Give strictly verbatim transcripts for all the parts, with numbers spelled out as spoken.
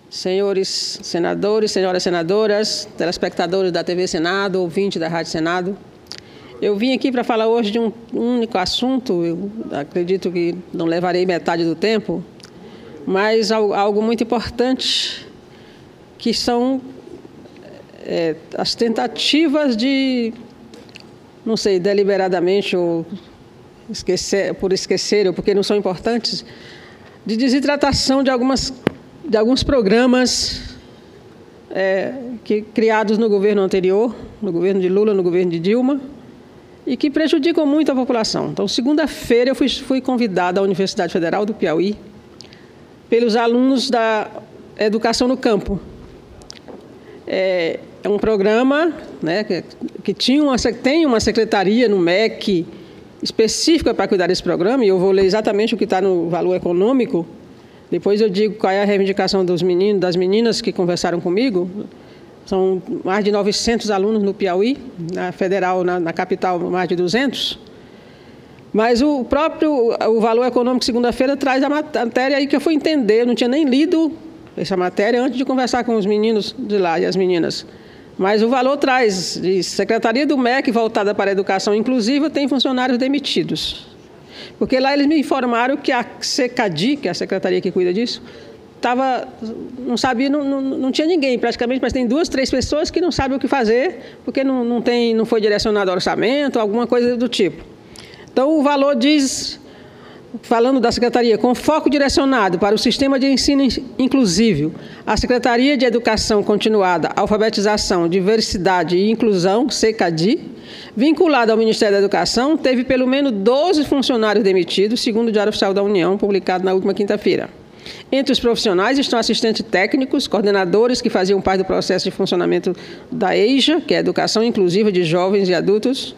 senhores senadores, senhoras senadoras, telespectadores da T V Senado, ouvintes da Rádio Senado. Eu vim aqui para falar hoje de um único assunto, eu acredito que não levarei metade do tempo, mas algo muito importante, que são é, as tentativas de, não sei, deliberadamente ou esquecer, por esquecer ou porque não são importantes, de desidratação de, algumas, de alguns programas é, que, criados no governo anterior, no governo de Lula, no governo de Dilma, e que prejudicam muito a população. Então, segunda-feira, eu fui, fui convidada à Universidade Federal do Piauí pelos alunos da Educação no Campo. É, é um programa, né, que, que tinha uma, tem uma secretaria no M E C específica para cuidar desse programa, e eu vou ler exatamente o que está no valor econômico. Depois eu digo qual é a reivindicação dos meninos, das meninas que conversaram comigo. São mais de novecentos alunos no Piauí, na Federal, na, na capital, mais de duzentos. Mas o próprio o valor econômico, segunda-feira, traz a matéria aí que eu fui entender. Eu não tinha nem lido essa matéria antes de conversar com os meninos de lá e as meninas. Mas o valor traz, de Secretaria do M E C voltada para a educação inclusiva, tem funcionários demitidos. Porque lá eles me informaram que a SECADI, que é a secretaria que cuida disso, Tava, não sabia, não, não, não tinha ninguém praticamente, mas tem duas, três pessoas que não sabem o que fazer, porque não, não, tem, não foi direcionado ao orçamento, alguma coisa do tipo. Então, o valor diz, falando da Secretaria, com foco direcionado para o sistema de ensino inclusivo, a Secretaria de Educação Continuada, Alfabetização, Diversidade e Inclusão, SECADI, vinculada ao Ministério da Educação, teve pelo menos doze funcionários demitidos, segundo o Diário Oficial da União, publicado na última quinta-feira. Entre os profissionais estão assistentes técnicos, coordenadores que faziam parte do processo de funcionamento da EIJA, que é a Educação Inclusiva de Jovens e Adultos.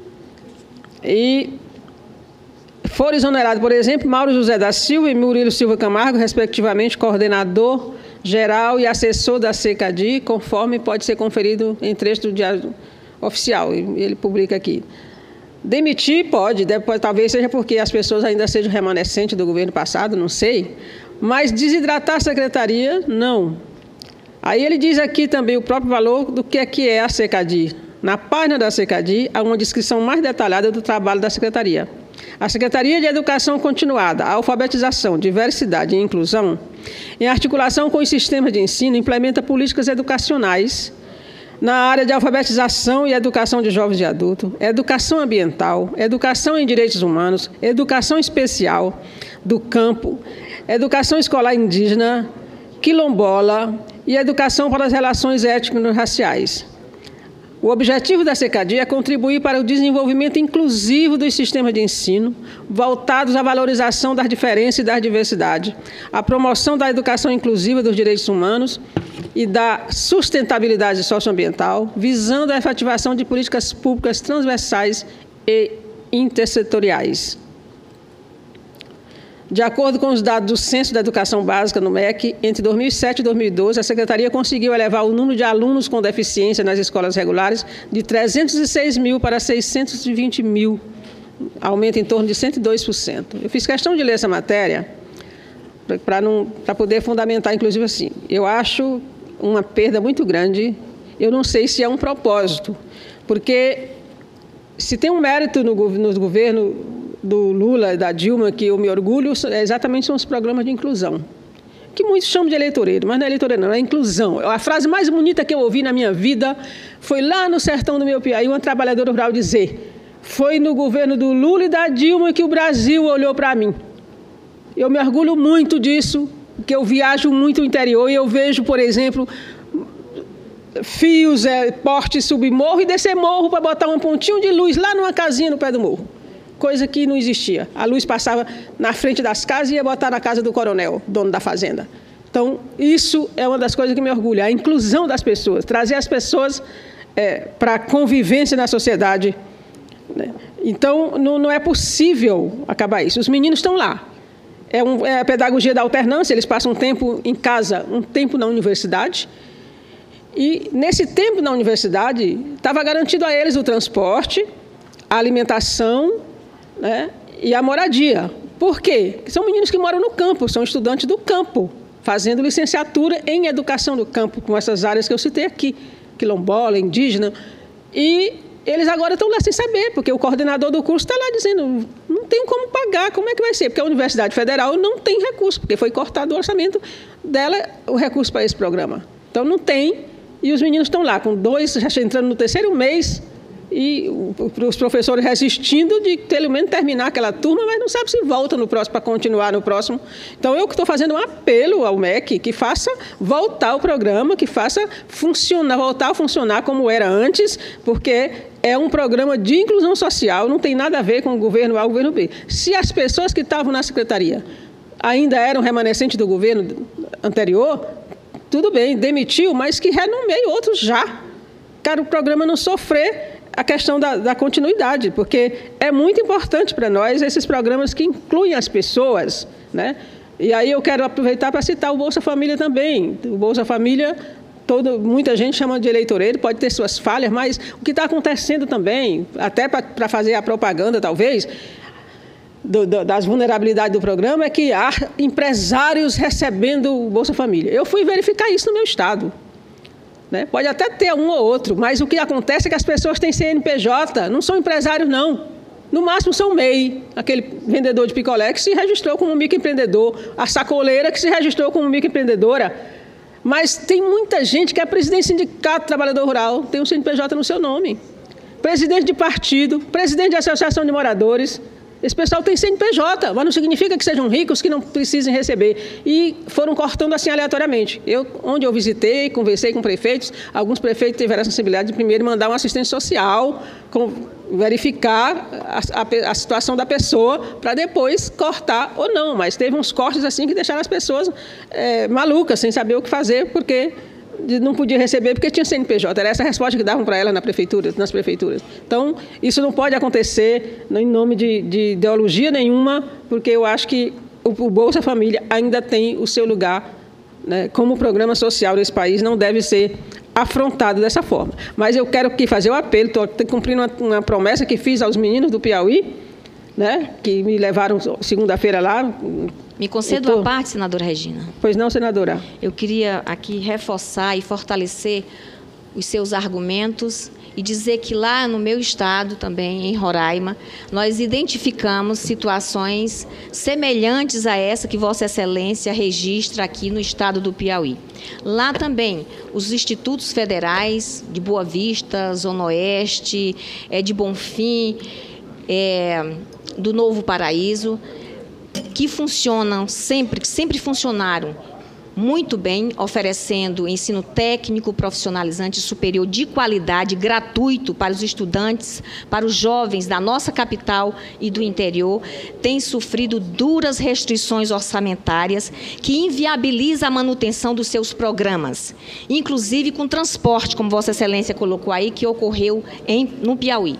E foram exonerados, por exemplo, Mauro José da Silva e Murilo Silva Camargo, respectivamente, coordenador geral e assessor da SECADI, conforme pode ser conferido em trecho do Diário Oficial. Ele publica aqui. Demitir pode, depois, talvez seja porque as pessoas ainda sejam remanescentes do governo passado, não sei, mas desidratar a secretaria, não. Aí ele diz aqui também o próprio valor do que é, que é a SECADI. Na página da SECADI, há uma descrição mais detalhada do trabalho da secretaria. A Secretaria de Educação Continuada, Alfabetização, Diversidade e Inclusão, em articulação com os sistemas de ensino, implementa políticas educacionais na área de alfabetização e educação de jovens e adultos, educação ambiental, educação em direitos humanos, educação especial do campo, educação escolar indígena, quilombola e educação para as relações étnico-raciais. O objetivo da SECADI é contribuir para o desenvolvimento inclusivo dos sistemas de ensino, voltados à valorização das diferenças e da diversidade, à promoção da educação inclusiva dos direitos humanos e da sustentabilidade socioambiental, visando a efetivação de políticas públicas transversais e intersetoriais. De acordo com os dados do Censo da Educação Básica no M E C, entre dois mil e sete e dois mil e doze, a Secretaria conseguiu elevar o número de alunos com deficiência nas escolas regulares de trezentos e seis mil para seiscentos e vinte mil, aumento em torno de cento e dois por cento. Eu fiz questão de ler essa matéria para não, para poder fundamentar, inclusive assim. Eu acho uma perda muito grande, eu não sei se é um propósito, porque se tem um mérito no, no governo do Lula e da Dilma, que eu me orgulho, exatamente são os programas de inclusão, que muitos chamam de eleitoreiro, mas não é eleitoreiro, não, é inclusão. A frase mais bonita que eu ouvi na minha vida foi lá no sertão do meu Piauí, uma trabalhadora rural dizer: foi no governo do Lula e da Dilma que o Brasil olhou para mim. Eu me orgulho muito disso, porque eu viajo muito no interior e eu vejo, por exemplo, fios, é, porte subir morro e descer morro para botar um pontinho de luz lá numa casinha no pé do morro. Coisa que não existia. A luz passava na frente das casas e ia botar na casa do coronel, dono da fazenda. Então, isso é uma das coisas que me orgulha, a inclusão das pessoas, trazer as pessoas é, para a convivência na sociedade. Né? Então, não, não é possível acabar isso. Os meninos estão lá. É, um, é a pedagogia da alternância, eles passam um tempo em casa, um tempo na universidade. E, nesse tempo na universidade, estava garantido a eles o transporte, a alimentação, né, e a moradia. Por quê? São meninos que moram no campo, são estudantes do campo. fazendo licenciatura em educação do campo, com essas áreas que eu citei aqui, quilombola, indígena, e eles agora estão lá sem saber, porque o coordenador do curso está lá dizendo, não tem como pagar, como é que vai ser? Porque a Universidade Federal não tem recurso, porque foi cortado o orçamento dela, o recurso para esse programa. Então, não tem, e os meninos estão lá, com dois, já entrando no terceiro mês, e os professores resistindo de, pelo menos, terminar aquela turma, mas não sabe se volta no próximo, para continuar no próximo. Então, eu estou fazendo um apelo ao M E C que faça voltar o programa, que faça funcionar, voltar a funcionar como era antes, porque é um programa de inclusão social, não tem nada a ver com o governo A ou o governo B. Se as pessoas que estavam na secretaria ainda eram remanescentes do governo anterior, tudo bem, demitiu, mas que renomeie outros já. Para o programa não sofrer a questão da, da continuidade, porque é muito importante para nós esses programas que incluem as pessoas, né? E aí eu quero aproveitar para citar o Bolsa Família também. O Bolsa Família, todo, muita gente chama de eleitoreiro, pode ter suas falhas, mas o que está acontecendo também, até para fazer a propaganda talvez, do, do, das vulnerabilidades do programa, é que há empresários recebendo o Bolsa Família. Eu fui verificar isso no meu estado. Né? Pode até ter um ou outro, mas o que acontece é que as pessoas têm C N P J, não são empresários, não. No máximo são M E I, aquele vendedor de picolé que se registrou como microempreendedor, a sacoleira que se registrou como microempreendedora. Mas tem muita gente que é presidente de sindicato trabalhador rural, tem um C N P J no seu nome. Presidente de partido, presidente de associação de moradores. Esse pessoal tem C N P J, mas não significa que sejam ricos, que não precisem receber. E foram cortando assim aleatoriamente. Eu, onde eu visitei, conversei com prefeitos, alguns prefeitos tiveram a sensibilidade de primeiro mandar um assistente social, com, verificar a, a, a situação da pessoa, para depois cortar ou não. Mas teve uns cortes assim que deixaram as pessoas é, malucas, sem saber o que fazer, porque não podia receber porque tinha C N P J. Era essa a resposta que davam para ela na prefeitura, nas prefeituras. Então, isso não pode acontecer em nome de, de ideologia nenhuma, porque eu acho que o, o Bolsa Família ainda tem o seu lugar, né, como programa social desse país, não deve ser afrontado dessa forma. Mas eu quero aqui fazer o apelo, estou cumprindo uma, uma promessa que fiz aos meninos do Piauí, né, que me levaram segunda-feira lá. Me conceda tô... uma parte, senadora Regina. Pois não, senadora. Eu queria aqui reforçar e fortalecer os seus argumentos e dizer que lá no meu estado também, em Roraima, nós identificamos situações semelhantes a essa que Vossa Excelência registra aqui no estado do Piauí. Lá também, os institutos federais de Boa Vista, Zona Oeste, é, de Bonfim, é, do Novo Paraíso, que funcionam sempre, sempre funcionaram muito bem, oferecendo ensino técnico, profissionalizante superior de qualidade, gratuito para os estudantes, para os jovens da nossa capital e do interior, tem sofrido duras restrições orçamentárias que inviabilizam a manutenção dos seus programas, inclusive com transporte, como Vossa Excelência colocou aí, que ocorreu em, no Piauí.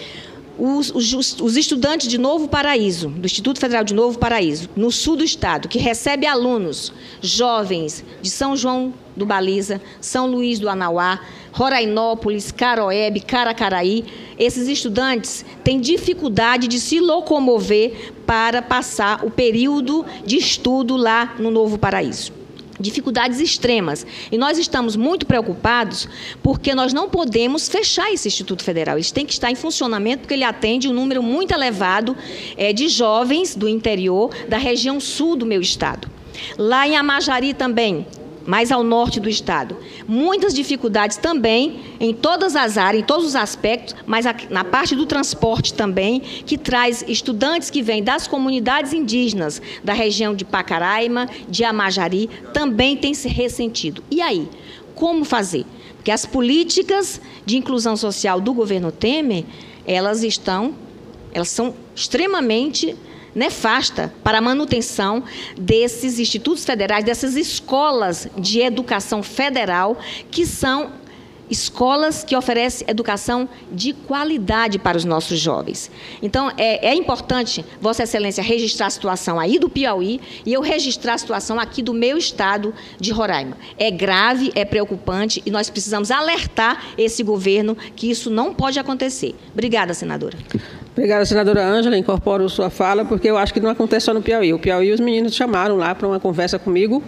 Os, os, os estudantes de Novo Paraíso, do Instituto Federal de Novo Paraíso, no sul do estado, que recebe alunos jovens de São João do Baliza, São Luís do Anauá, Rorainópolis, Caroebe, Caracaraí, esses estudantes têm dificuldade de se locomover para passar o período de estudo lá no Novo Paraíso. Dificuldades extremas. E nós estamos muito preocupados porque nós não podemos fechar esse Instituto Federal. Ele tem que estar em funcionamento porque ele atende um número muito elevado é, de jovens do interior, da região sul do meu estado. Lá em Amajari também, mais ao norte do estado. Muitas dificuldades também em todas as áreas, em todos os aspectos, mas na parte do transporte também, que traz estudantes que vêm das comunidades indígenas da região de Pacaraima, de Amajari, também tem se ressentido. E aí, como fazer? Porque as políticas de inclusão social do governo Temer, elas estão, elas são extremamente nefasta para a manutenção desses institutos federais, dessas escolas de educação federal, que são escolas que oferecem educação de qualidade para os nossos jovens. Então, é, é importante Vossa Excelência registrar a situação aí do Piauí e eu registrar a situação aqui do meu estado de Roraima. É grave, é preocupante e nós precisamos alertar esse governo que isso não pode acontecer. Obrigada, senadora. Obrigada, senadora Ângela. Incorporo sua fala, porque eu acho que não acontece só no Piauí. O Piauí, os meninos chamaram lá para uma conversa comigo,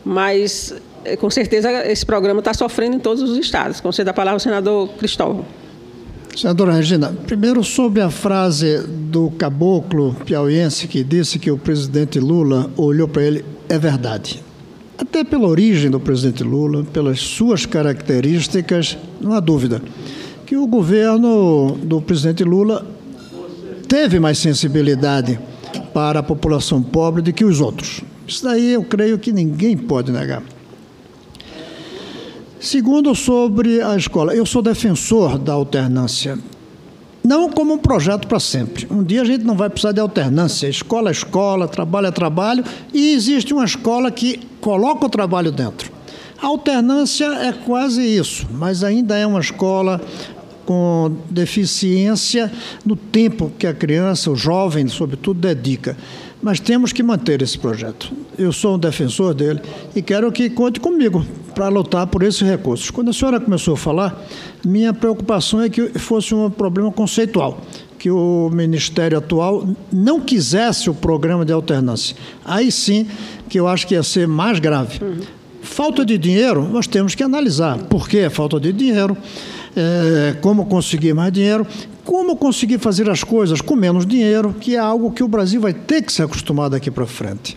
mas com certeza esse programa está sofrendo em todos os estados. Concedo a palavra ao senador Cristóvão. Senadora Regina, primeiro sobre a frase do caboclo piauiense que disse que o presidente Lula olhou para ele, é verdade. Até pela origem do presidente Lula, pelas suas características, não há dúvida que o governo do presidente Lula teve mais sensibilidade para a população pobre do que os outros. Isso daí eu creio que ninguém pode negar. Segundo, sobre a escola. Eu sou defensor da alternância, não como um projeto para sempre. Um dia a gente não vai precisar de alternância. Escola é escola, trabalho é trabalho, e existe uma escola que coloca o trabalho dentro. A alternância é quase isso, mas ainda é uma escola com deficiência no tempo que a criança, o jovem, sobretudo, dedica. Mas temos que manter esse projeto. Eu sou um defensor dele e quero que conte comigo para lutar por esses recursos. Quando a senhora começou a falar, minha preocupação é que fosse um problema conceitual, que o Ministério atual não quisesse o programa de alternância. Aí sim que eu acho que ia ser mais grave. Uhum. Falta de dinheiro, nós temos que analisar por que falta de dinheiro, é, como conseguir mais dinheiro, como conseguir fazer as coisas com menos dinheiro, que é algo que o Brasil vai ter que se acostumar daqui para frente.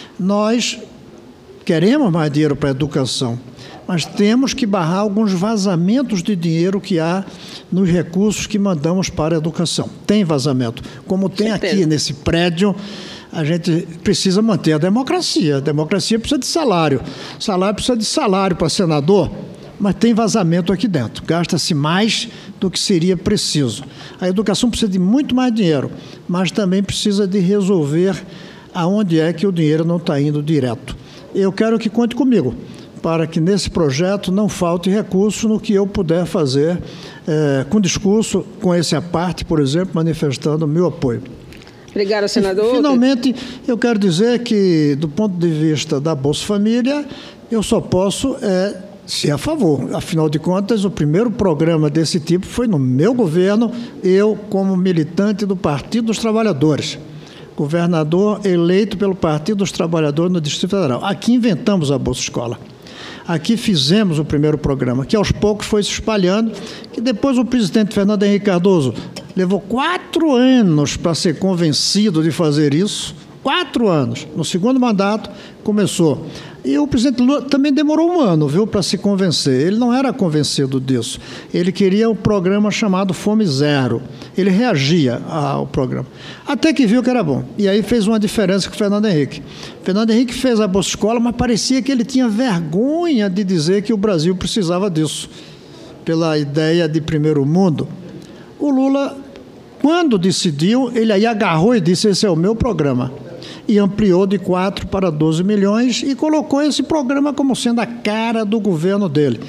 Nós queremos mais dinheiro para a educação, mas temos que barrar alguns vazamentos de dinheiro que há nos recursos que mandamos para a educação. Tem vazamento, como tem aqui nesse prédio. A gente precisa manter a democracia. A democracia precisa de salário. Salário precisa de salário para senador, mas tem vazamento aqui dentro. Gasta-se mais do que seria preciso. A educação precisa de muito mais dinheiro, mas também precisa de resolver aonde é que o dinheiro não está indo direto. Eu quero que conte comigo, para que nesse projeto não falte recurso no que eu puder fazer, é, com discurso, com esse aparte, por exemplo, manifestando o meu apoio. Obrigada, senador. E, finalmente, eu quero dizer que, do ponto de vista da Bolsa Família, eu só posso é, ser a favor. Afinal de contas, o primeiro programa desse tipo foi no meu governo, eu como militante do Partido dos Trabalhadores, governador eleito pelo Partido dos Trabalhadores no Distrito Federal. Aqui inventamos a Bolsa Escola. Aqui fizemos o primeiro programa, que aos poucos foi se espalhando, que depois o presidente Fernando Henrique Cardoso levou quatro anos para ser convencido de fazer isso. Quatro anos. No segundo mandato, começou. E o presidente Lula também demorou um ano, viu, para se convencer. Ele não era convencido disso. Ele queria o programa chamado Fome Zero. Ele reagia ao programa. Até que viu que era bom. E aí fez uma diferença com o Fernando Henrique. Fernando Henrique fez a Bolsa Escola, mas parecia que ele tinha vergonha de dizer que o Brasil precisava disso, pela ideia de primeiro mundo. O Lula, quando decidiu, ele aí agarrou e disse: esse é o meu programa. E ampliou de quatro para doze milhões e colocou esse programa como sendo a cara do governo dele.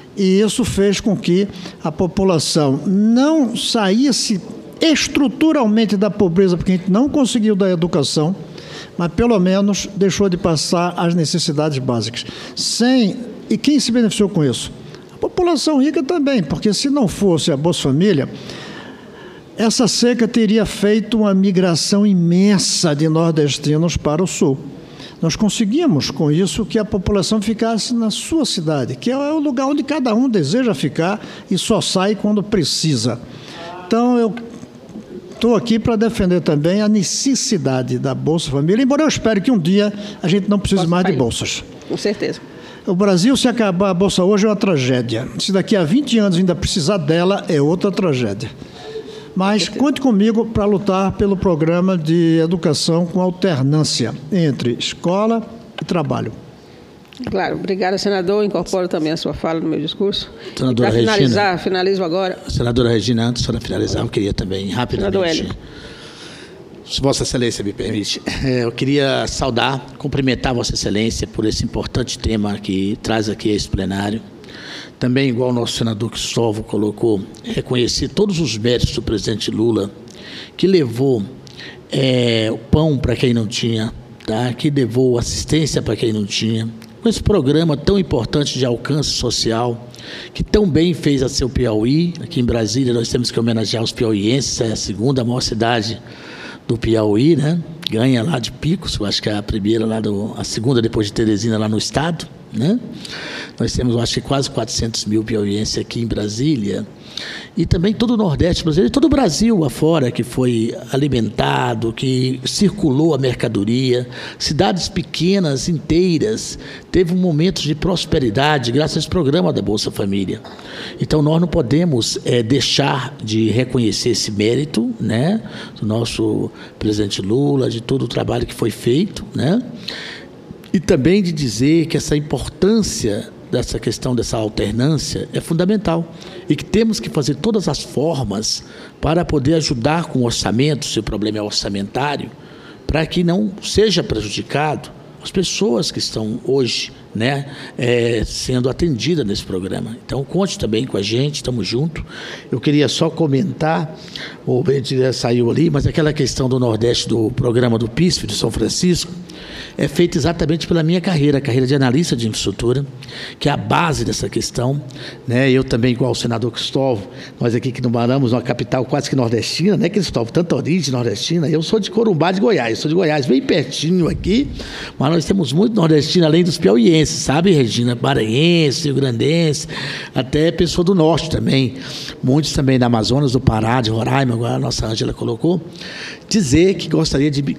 E isso fez com que a população não saísse estruturalmente da pobreza, porque a gente não conseguiu dar educação, mas pelo menos deixou de passar as necessidades básicas. Sem... E quem se beneficiou com isso? A população rica também, porque se não fosse a Bolsa Família, essa seca teria feito uma migração imensa de nordestinos para o sul. Nós conseguimos, com isso, que a população ficasse na sua cidade, que é o lugar onde cada um deseja ficar e só sai quando precisa. Então, eu estou aqui para defender também a necessidade da Bolsa Família, embora eu espere que um dia a gente não precise mais de bolsas. Com certeza. O Brasil, se acabar a Bolsa hoje, é uma tragédia. Se daqui a vinte anos ainda precisar dela, é outra tragédia. Mas conte comigo para lutar pelo programa de educação com alternância entre escola e trabalho. Claro, obrigada, senador. Incorporo também a sua fala no meu discurso. Senadora Regina. Para finalizar, finalizo agora. Senadora Regina, antes de finalizar, eu queria também, rapidamente, se Vossa Excelência me permite, eu queria saudar, cumprimentar Vossa Excelência por esse importante tema que traz aqui a esse plenário. Também, igual o nosso senador Cristóvão colocou, reconhecer todos os méritos do presidente Lula, que levou é, o pão para quem não tinha, tá? Que levou assistência para quem não tinha, com esse programa tão importante de alcance social, que tão bem fez a seu Piauí. Aqui em Brasília nós temos que homenagear os piauienses, é a segunda maior cidade do Piauí, né? Ganha lá de Picos, eu acho que é a primeira lá, do, a segunda depois de Teresina lá no estado, né? Nós temos, eu acho que quase quatrocentos mil piauienses aqui em Brasília. E também todo o Nordeste brasileiro, todo o Brasil afora que foi alimentado, que circulou a mercadoria, cidades pequenas, inteiras, teve um momento de prosperidade graças a esse programa da Bolsa Família. Então, nós não podemos é, deixar de reconhecer esse mérito, né, do nosso presidente Lula, de todo o trabalho que foi feito, né, e também de dizer que essa importância dessa questão dessa alternância é fundamental e que temos que fazer todas as formas para poder ajudar com o orçamento, se o problema é orçamentário, para que não seja prejudicado as pessoas que estão hoje, né, é, sendo atendidas nesse programa. Então, conte também com a gente, estamos juntos. Eu queria só comentar, o Benedito saiu ali, mas aquela questão do Nordeste, do programa do P I S F de São Francisco, é feita exatamente pela minha carreira, a carreira de analista de infraestrutura, que é a base dessa questão, né? Eu também, igual o senador Cristóvão, nós aqui que no Maramos, uma capital quase que nordestina, né, Cristóvão? Tanta origem nordestina. Eu sou de Corumbá, de Goiás, sou de Goiás, bem pertinho aqui, mas nós temos muito nordestino, além dos piauienses, sabe, Regina? Maranhense, rio-grandense, até pessoa do norte também, muitos também da Amazonas, do Pará, de Roraima, agora a nossa Ângela colocou. Dizer que gostaria de,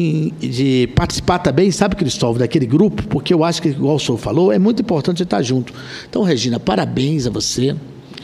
de participar também, sabe, Cristóvão, daquele grupo, porque eu acho que, igual o senhor falou, é muito importante estar junto. Então, Regina, parabéns a você.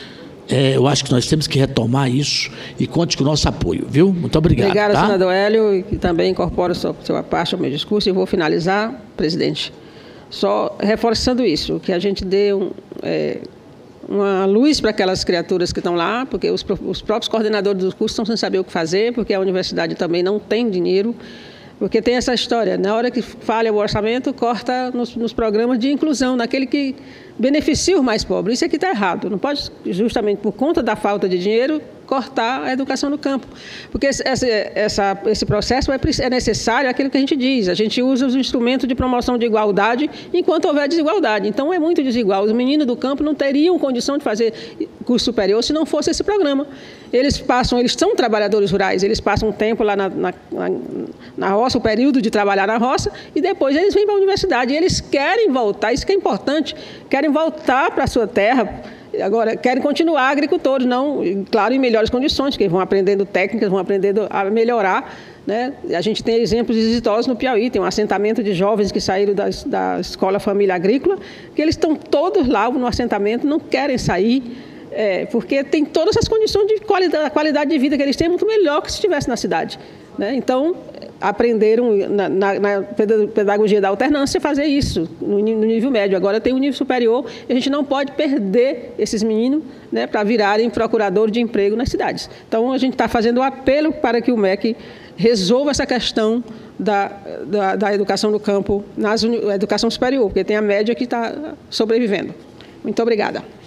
É, eu acho que nós temos que retomar isso e conte com o nosso apoio, viu? Muito obrigado. Obrigada, tá? senador Hélio, e também incorporo a sua, sua parte ao meu discurso e vou finalizar, presidente, só reforçando isso, que a gente dê um, é, uma luz para aquelas criaturas que estão lá, porque os, os próprios coordenadores dos cursos estão sem saber o que fazer, porque a universidade também não tem dinheiro, porque tem essa história, na hora que falha o orçamento, corta nos, nos programas de inclusão, naquele que beneficia os mais pobres. Isso aqui está errado, não pode, justamente por conta da falta de dinheiro, cortar a educação no campo. Porque esse, essa, esse processo é, é necessário, aquilo que a gente diz, a gente usa os instrumentos de promoção de igualdade enquanto houver desigualdade. Então, é muito desigual. Os meninos do campo não teriam condição de fazer curso superior se não fosse esse programa. Eles passam, eles são trabalhadores rurais, eles passam um tempo lá na, na, na roça, o período de trabalhar na roça, e depois eles vêm para a universidade. E eles querem voltar, isso que é importante, querem voltar para a sua terra. Agora, querem continuar agricultores, não, claro, em melhores condições, porque vão aprendendo técnicas, vão aprendendo a melhorar, né? A gente tem exemplos exitosos no Piauí, tem um assentamento de jovens que saíram da, da Escola Família Agrícola, que eles estão todos lá no assentamento, não querem sair, é, porque tem todas as condições de qualidade, a qualidade de vida que eles têm é muito melhor que se estivesse na cidade, né? Então, aprenderam na, na, na pedagogia da alternância a fazer isso no, no nível médio. Agora tem o nível superior e a gente não pode perder esses meninos, né, para virarem procurador de emprego nas cidades. Então, a gente está fazendo um apelo para que o M E C resolva essa questão da, da, da educação no campo, na educação superior, porque tem a média que está sobrevivendo. Muito obrigada.